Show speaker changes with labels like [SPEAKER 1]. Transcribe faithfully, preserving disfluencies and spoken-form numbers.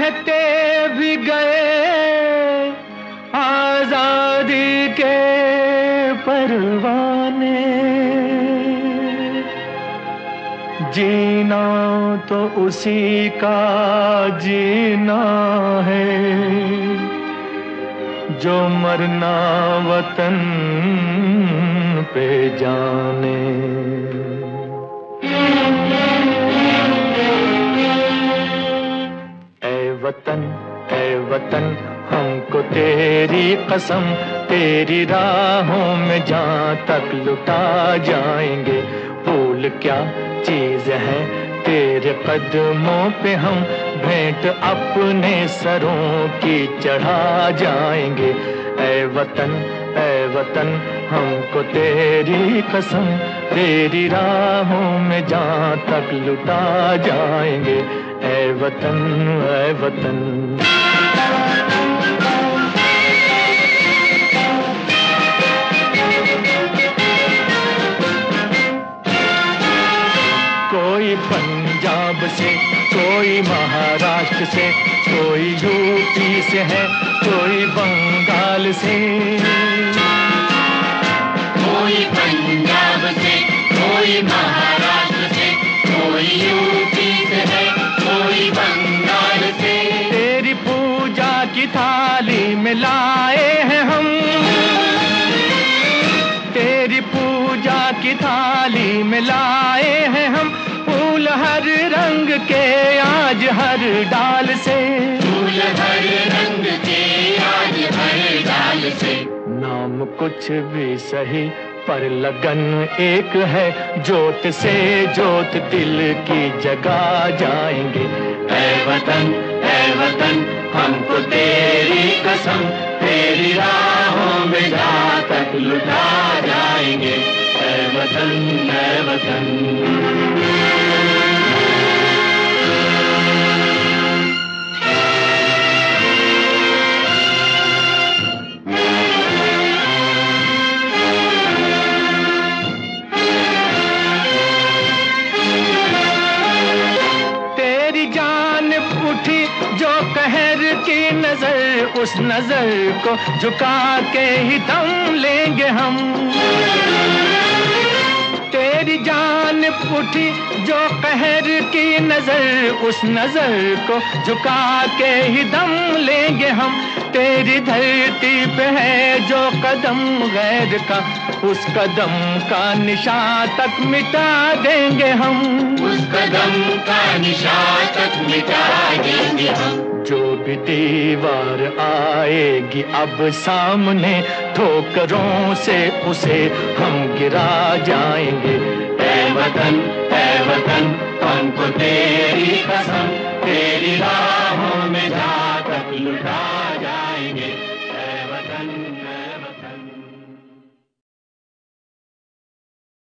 [SPEAKER 1] कहते भी गए आजादी के परवाने, जीना तो उसी का जीना है जो मरना वतन पे जाने। ऐ वतन ऐ वतन हमको तेरी कसम, तेरी राहों में जहाँ तक लुटा जाएंगे। भूल क्या चीज है तेरे कदमों पे हम भेंट अपने सरों की चढ़ा जाएंगे। ऐ वतन ऐ वतन हमको तेरी कसम, तेरी राहों में जहाँ तक लुटा जाएंगे। ऐ वतन ऐ वतन। कोई पंजाब से, कोई महाराष्ट्र से, कोई यूपी से है, कोई बंगाल से।
[SPEAKER 2] कोई पंजाब से, कोई महाराष्ट्र से, कोई यूपी से है, कोई बंगाल से।
[SPEAKER 1] तेरी पूजा की थाली में लाए हैं हम, तेरी पूजा की थाली में लाए हैं हम फूल हर रंग के आज हर डाल से।
[SPEAKER 2] फूल हर रंग के आज हर डाल से।
[SPEAKER 1] नाम कुछ भी सही पर लगन एक है, जोत से जोत दिल की जगा जाएंगे।
[SPEAKER 2] ऐ वतन ऐ वतन हमको तेरी कसम, तेरी राहों में जहाँ तक लुटा जाएंगे। ऐ वतन ऐ वतन।
[SPEAKER 1] उठी जो कहर की नजर, उस नजर को झुका के ही दम लेंगे हम। तेरी जान उठी जो कहर की नजर, उस नजर को झुका के ही दम लेंगे हम। तेरी धरती पे है जो कदम गैर का, उस कदम का निशान तक मिटा देंगे हम।
[SPEAKER 2] उस कदम का निशान तक मिटा देंगे हम।
[SPEAKER 1] जो भी दीवार आएगी अब सामने, ठोकरों से उसे हम गिरा जाएंगे।
[SPEAKER 2] ऐ वतन ऐ वतन हमको तेरी कसम, तेरी राहों में जहाँ तक लुटा